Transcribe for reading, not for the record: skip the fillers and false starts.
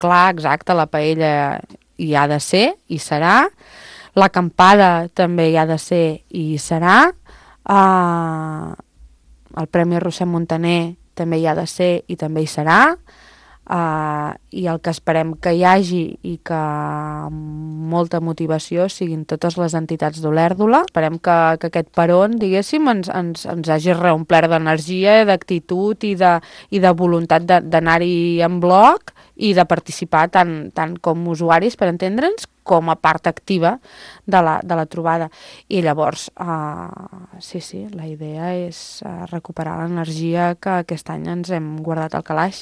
clar, exacte, la paella hi ha de ser, i serà, l'acampada també hi ha de ser i hi serà, el Premi Roser Montaner també hi ha de ser i també hi serà, i el que esperem que hi hagi i que amb molta motivació siguin totes les entitats d'Olèrdola. Esperem que aquest peron, diguéssim, ens hagi reomplert d'energia, d'actitud i de voluntat d'anar-hi en bloc i de participar tant com usuaris, per entendre'ns, com a part activa de la trobada. I llavors, sí, la idea és recuperar l'energia que aquest any ens hem guardat al calaix.